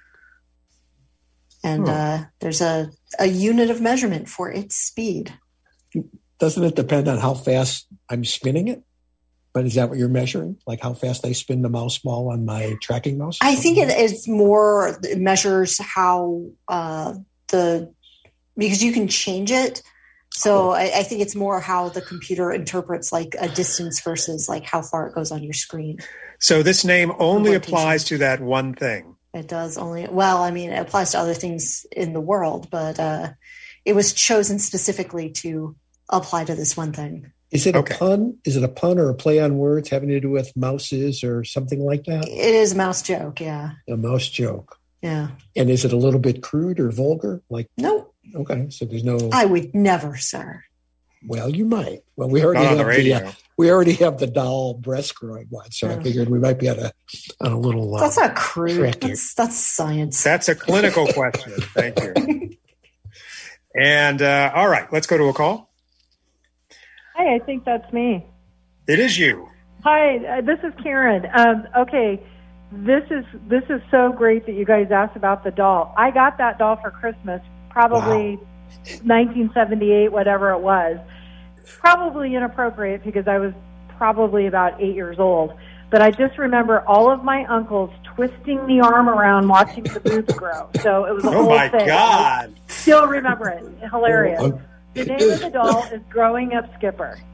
And there's a unit of measurement for its speed. Doesn't it depend on how fast I'm spinning it? But is that what you're measuring? Like how fast I spin the mouse ball on my tracking mouse? I think it measures how because you can change it. So I think it's more how the computer interprets like a distance versus like how far it goes on your screen. So this name only applies to that one thing. It does only, well, I mean, it applies to other things in the world, but it was chosen specifically to apply to this one thing. Is it a pun? Is it a pun or a play on words having to do with mouses or something like that? It is a mouse joke, yeah. A mouse joke. Yeah. And is it a little bit crude or vulgar? Like no. Okay, so there's no. I would never, sir. Well, you might. Well, we already have the doll breast growing one, so I figured we might be on a little. That's not crude. That's science. That's a clinical question. Thank you. And all right, let's go to a call. Hi, I think that's me. It is you. Hi, this is Karen. Okay, this is so great that you guys asked about the doll. I got that doll for Christmas, probably 1978, whatever it was. Probably inappropriate because I was probably about 8 years old. But I just remember all of my uncles twisting the arm around watching the boobs grow. So it was a whole thing. Oh, my God. I still remember it. Hilarious. The name of the doll is Growing Up Skipper.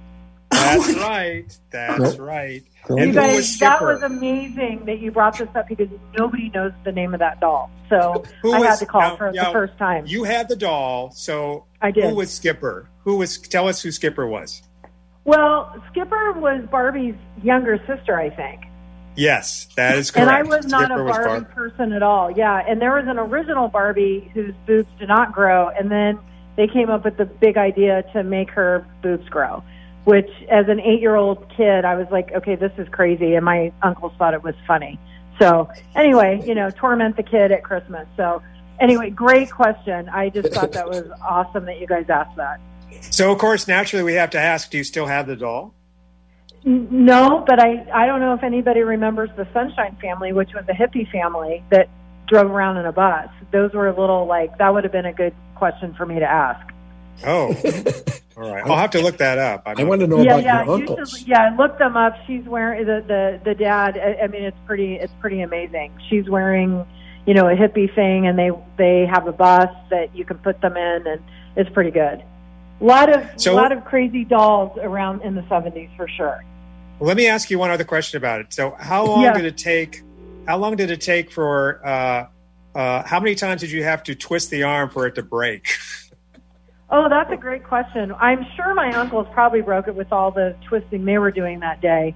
That's right. That's right. You And who was guys, that Skipper? was amazing that you brought this up because nobody knows the name of that doll. So Who I was- had to call now- for now, the first time. You had the doll, so I did. Who was Skipper? Tell us who Skipper was. Well, Skipper was Barbie's younger sister, I think. Yes, that is correct. And I was not Skipper a was Barbie person at all. Yeah, and there was an original Barbie whose boobs did not grow, and then they came up with the big idea to make her boobs grow, which as an 8-year-old kid, I was like, okay, this is crazy, and my uncles thought it was funny. So anyway, torment the kid at Christmas. So anyway, great question. I just thought that was awesome that you guys asked that. So, of course, naturally, we have to ask, do you still have the doll? No, but I don't know if anybody remembers the Sunshine Family, which was a hippie family that drove around in a bus. Those were a little that would have been a good question for me to ask. Oh, all right. I'll have to look that up. I want to know about your uncles. Look them up. She's wearing the dad. I mean, it's pretty amazing. She's wearing, a hippie thing, and they have a bus that you can put them in, and it's pretty good. A lot of crazy dolls around in the 70s for sure. Well, let me ask you one other question about it. So, how long did it take? How long did it take for? How many times did you have to twist the arm for it to break? Oh, that's a great question. I'm sure my uncles probably broke it with all the twisting they were doing that day.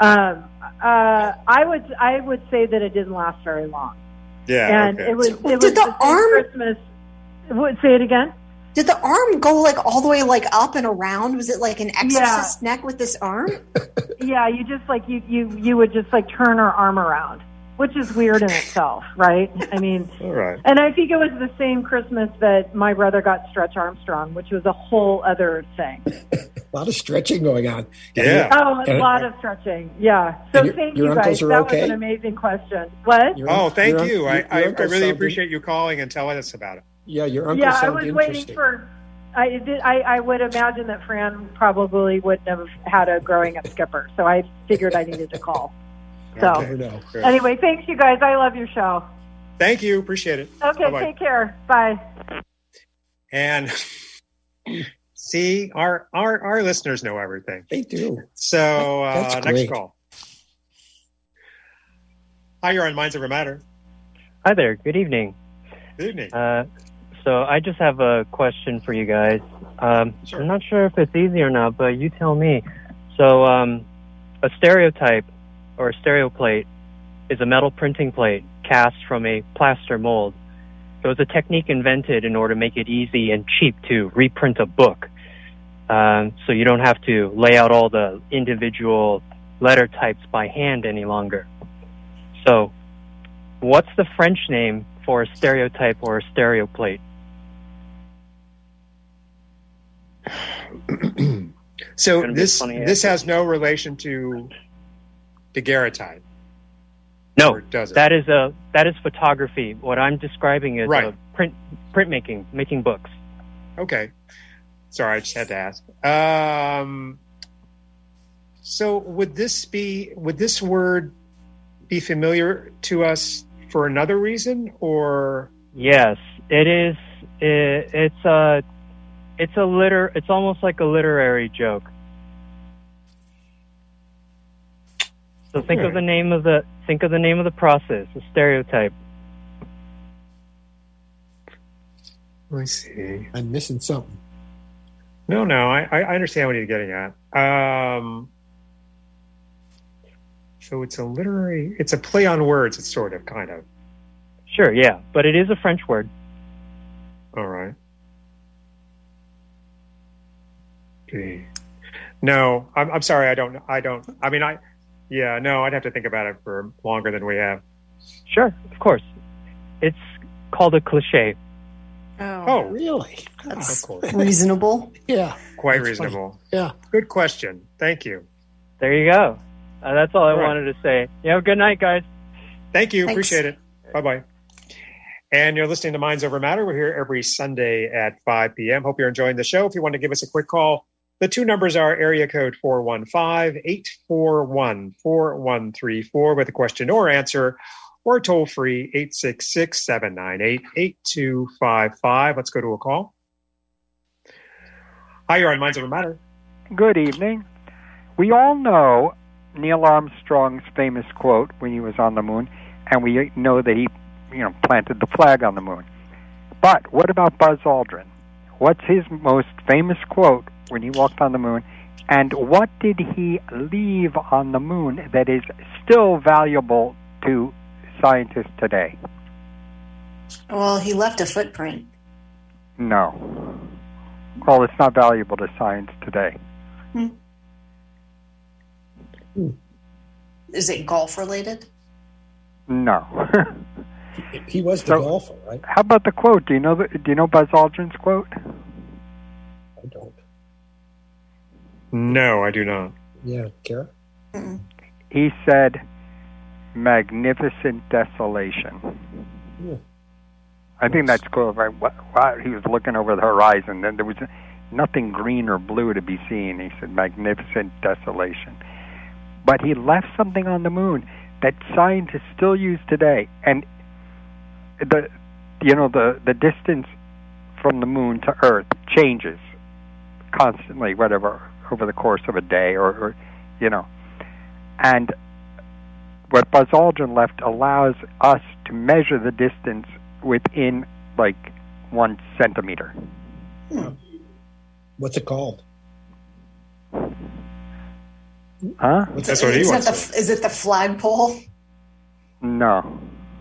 I would say that it didn't last very long. Yeah, and okay. it was Did the arm Christmas? Say it again. Did the arm go all the way up and around? Was it like an exorcist neck with this arm? Yeah, you just you would just turn her arm around, which is weird in itself, right? I mean, all right. And I think it was the same Christmas that my brother got Stretch Armstrong, which was a whole other thing. A lot of stretching going on. Yeah. A lot of stretching. Yeah. So thank you guys. That was an amazing question. What? Thank you. I uncles really sounded- appreciate you calling and telling us about it. Yeah, your uncle Yeah, I sounded was interesting. waiting for. I would imagine that Fran probably wouldn't have had a growing up Skipper, so I figured I needed to call. So anyway, thanks you guys. I love your show. Thank you. Appreciate it. Okay, Bye-bye. take care. Bye. And see, our listeners know everything. They do. So That's next great. call. Hi, you're on Minds Over Matter. Hi there. Good evening. Good evening. So I just have a question for you guys. Sure. I'm not sure if it's easy or not, but you tell me. So a stereotype or a stereoplate is a metal printing plate cast from a plaster mold. So it's a technique invented in order to make it easy and cheap to reprint a book. So you don't have to lay out all the individual letter types by hand any longer. So what's the French name for a stereotype or a stereoplate? So Gonna be this funny has no relation to daguerreotype. No, Or does it? that is photography. What I'm describing is Right. printmaking, making books. Okay. Sorry, I just had to ask. So would this word be familiar to us for another reason, or? Yes, it is. It's almost like a literary joke. So think of the name of the process, a stereotype. Let me see. I'm missing something. No, I understand what you're getting at. So it's a play on words. It's sort of, kind of. Sure, yeah, but it is a French word. All right. Gee. No, I'm sorry. I don't. I mean, no, I'd have to think about it for longer than we have. Sure, of course. It's called a cliche. Oh, really? That's of course. reasonable. Yeah. Quite That's reasonable. funny. Yeah. Good question. Thank you. There you go. That's all I All right. wanted to say. You have a good night, guys. Thank you. Thanks. Appreciate it. Bye-bye. And you're listening to Minds Over Matter. We're here every Sunday at 5 p.m. Hope you're enjoying the show. If you want to give us a quick call, the two numbers are area code 415-841-4134 with a question or answer, or toll free 866-798-8255. Let's go to a call. Hi, you're on Minds Over Matter. Good evening. we all know Neil Armstrong's famous quote when he was on the moon, and we know that he, planted the flag on the moon. But what about Buzz Aldrin? What's his most famous quote when he walked on the moon? And what did he leave on the moon that is still valuable to scientists today? Well, he left a footprint. No. Well, it's not valuable to science today. Is it golf related? No. He was the golfer, right? How about the quote? Do you know Buzz Aldrin's quote? I don't. No, I do not. Yeah, Kara? He said, magnificent desolation. Yeah. I think that's cool. Wow, he was looking over the horizon, and there was nothing green or blue to be seen. He said, magnificent desolation. But he left something on the moon that scientists still use today. And the distance from the moon to Earth changes constantly, whatever, over the course of a day, or and what Buzz Aldrin left allows us to measure the distance within 1 centimeter. What's it called? Huh? That's what he wants. Is it the flagpole? No.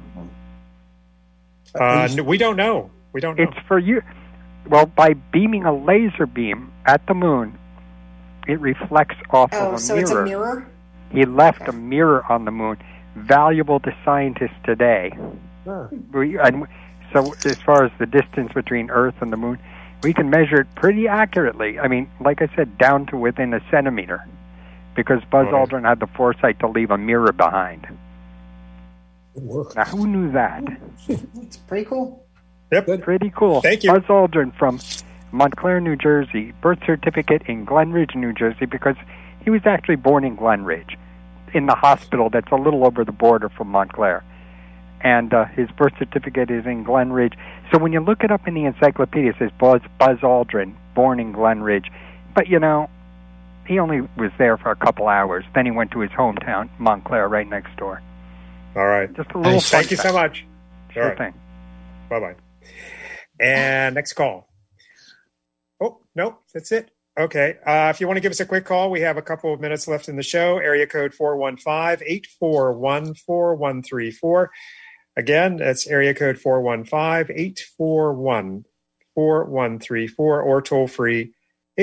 We don't know. We don't know. It's for you. Well, by beaming a laser beam at the moon, it reflects off of a mirror. Oh, so it's a mirror? He left a mirror on the moon, valuable to scientists today. And so as far as the distance between Earth and the moon, we can measure it pretty accurately. I mean, like I said, down to within a centimeter, because Buzz Aldrin had the foresight to leave a mirror behind. Good work. Now, who knew that? It's pretty cool. Yep. Good. Pretty cool. Thank you. Buzz Aldrin from Montclair, New Jersey, birth certificate in Glen Ridge, New Jersey, because he was actually born in Glen Ridge, in the hospital that's a little over the border from Montclair. And his birth certificate is in Glen Ridge. So when you look it up in the encyclopedia, it says Buzz Aldrin, born in Glen Ridge. But, he only was there for a couple hours. Then he went to his hometown, Montclair, right next door. All right. Just a little Thank you so much. Sure thing. Bye-bye. And next call. Oh, no, that's it. Okay. If you want to give us a quick call, we have a couple of minutes left in the show. Area code 415-841-4134. Again, that's area code 415-841-4134 or toll free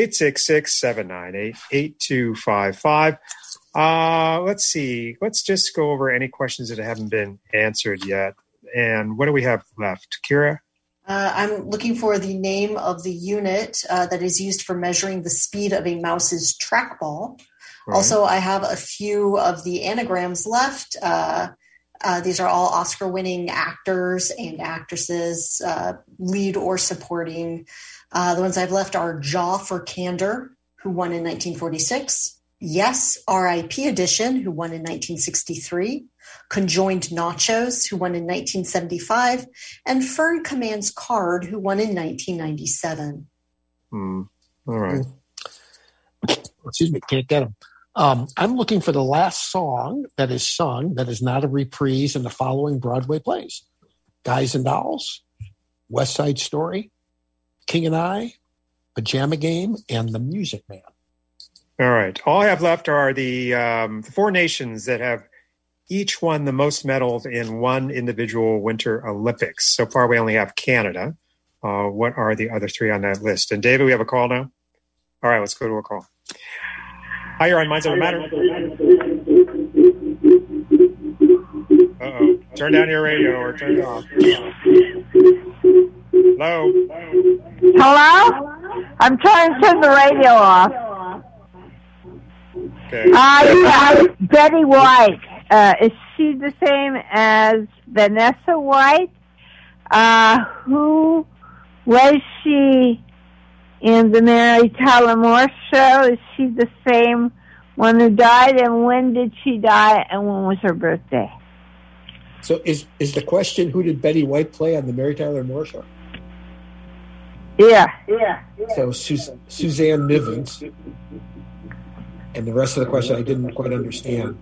866-798-8255. Let's see. Let's just go over any questions that haven't been answered yet. And what do we have left? Kira? I'm looking for the name of the unit that is used for measuring the speed of a mouse's trackball. Right. Also, I have a few of the anagrams left. These are all Oscar-winning actors and actresses, lead or supporting. The ones I've left are Jaw for Candor, who won in 1946. Yes, R.I.P. Edition, who won in 1963. Conjoined Nachos, who won in 1975. And Fern Command's Card, who won in 1997. All right. Excuse me, can't get them. I'm looking for the last song that is sung that is not a reprise in the following Broadway plays: Guys and Dolls, West Side Story, King and I, Pajama Game, and The Music Man. All right. All I have left are the four nations that have each won the most medals in one individual Winter Olympics. So far, we only have Canada. What are the other three on that list? And David, we have a call now? All right, let's go to a call. Hi, you're on Minds Over Matter. Uh-oh. Turn down your radio or turn it off. Hello? Hello? I'm trying to turn the radio off. Okay. Betty White. Is she the same as Vanessa White? Who was she in the Mary Tyler Moore show? Is she the same one who died? And when did she die? And when was her birthday? So is the question, who did Betty White play on the Mary Tyler Moore show? Yeah. So Suzanne Nivens. And the rest of the question I didn't quite understand.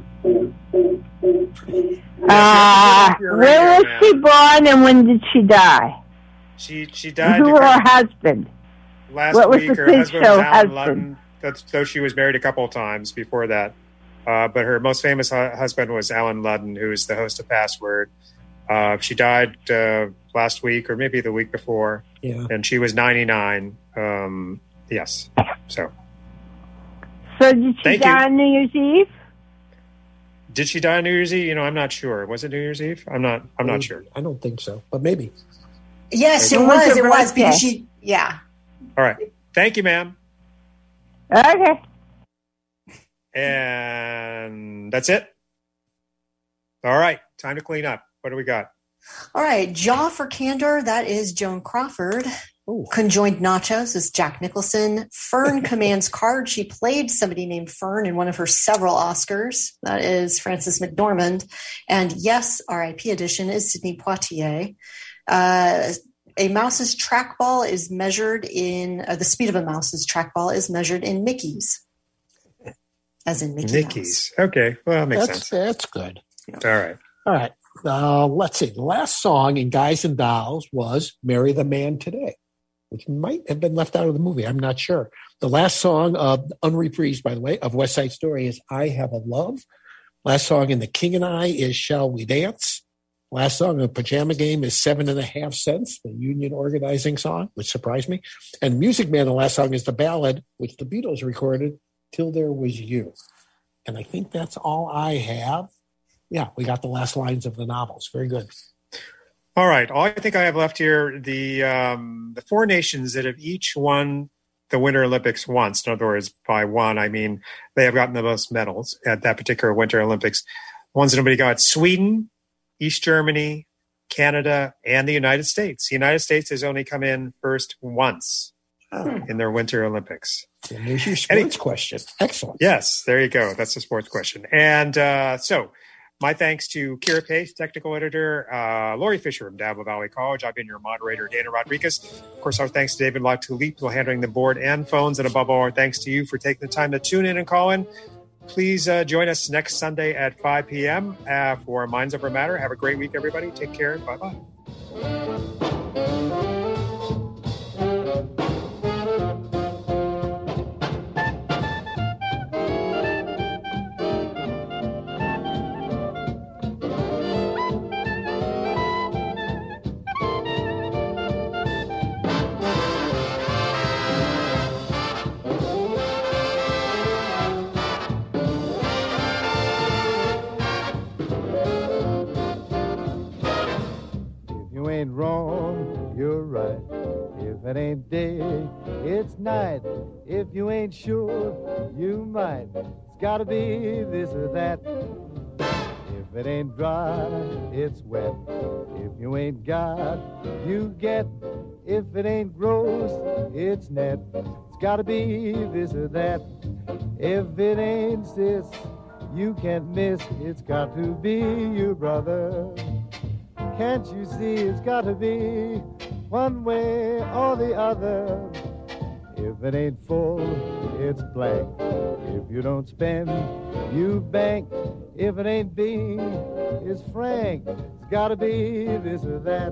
Where was she born and when did she die? She died. Who her husband? Last what week, was her the husband was Alan husband? Ludden. Though she was married a couple of times before that. But her most famous husband was Alan Ludden, who is the host of Password. She died last week or maybe the week before. Yeah. And she was 99. Yes. So did she die on New Year's Eve? Did she die on New Year's Eve? I'm not sure. Was it New Year's Eve? I'm not sure. I don't think so, but maybe. Yes, it was. It was because she. Yeah. All right. Thank you, ma'am. Okay. And that's it. All right. Time to clean up. What do we got? All right. Jaw for Candor. That is Joan Crawford. Ooh. Conjoined Nachos is Jack Nicholson. Fern commands card. She played somebody named Fern in one of her several Oscars. That is Frances McDormand. And yes, RIP edition is Sidney Poitier. A mouse's trackball is measured in the speed of a mouse's trackball is measured in Mickeys, as in Mickey's. Okay, well, that makes sense. That's good. Yeah. All right. Let's see. The last song in Guys and Dolls was "Marry the Man Today," which might have been left out of the movie. I'm not sure. The last song, unreprised by the way, of West Side Story is "I Have a Love." Last song in The King and I is "Shall We Dance." Last song of Pajama Game is 7.5 Cents, the union organizing song, which surprised me. And Music Man, the last song is the ballad, which the Beatles recorded, Till There Was You. And I think that's all I have. Yeah, we got the last lines of the novels. Very good. All right. All I think I have left here, the four nations that have each won the Winter Olympics once. In other words, by one, I mean they have gotten the most medals at that particular Winter Olympics. Ones that nobody got: Sweden, East Germany, Canada, and the United States. The United States has only come in first once in their Winter Olympics. And there's your sports question. Excellent. Yes, there you go. That's the sports question. And so my thanks to Kira Pace, technical editor, Lori Fisher from Dabble Valley College. I've been your moderator, Dana Rodriguez. Of course, our thanks to David Latulippe for handling the board and phones. And above all, our thanks to you for taking the time to tune in and call in. Please join us next Sunday at 5 p.m. For Minds Over Matter. Have a great week, everybody. Take care. Bye-bye. Ain't wrong, you're right. If it ain't day, it's night. If you ain't sure, you might. It's gotta be this or that. If it ain't dry, it's wet. If you ain't got, you get. If it ain't gross, it's net. It's gotta be this or that. If it ain't sis, you can't miss. It's got to be your brother. Can't you see it's got to be one way or the other? If it ain't full, it's blank. If you don't spend, you bank. If it ain't bean, it's frank. It's got to be this or that.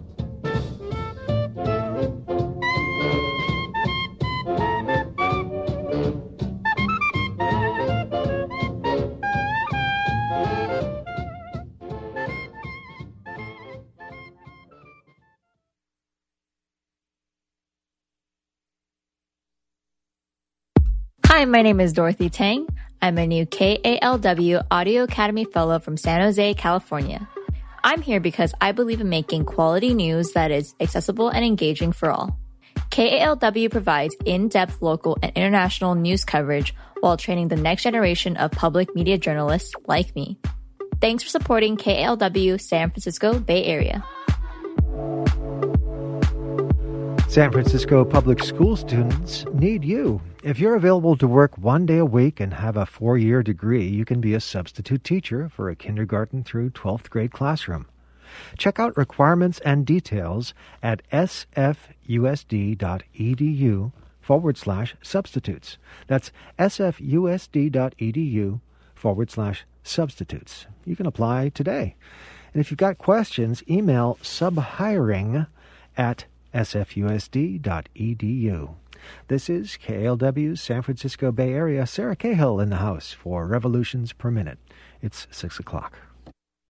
Hi, my name is Dorothy Tang. I'm a new KALW Audio Academy Fellow from San Jose, California. I'm here because I believe in making quality news that is accessible and engaging for all. KALW provides in-depth local and international news coverage while training the next generation of public media journalists like me. Thanks for supporting KALW San Francisco Bay Area. San Francisco public school students need you. If you're available to work 1 day a week and have a 4-year degree, you can be a substitute teacher for a kindergarten through 12th grade classroom. Check out requirements and details at sfusd.edu sfusd.edu/substitutes. That's sfusd.edu/substitutes. You can apply today. And if you've got questions, email subhiring@sfusd.edu. This is KALW's San Francisco Bay Area. Sarah Cahill in the house for Revolutions Per Minute. It's 6 o'clock.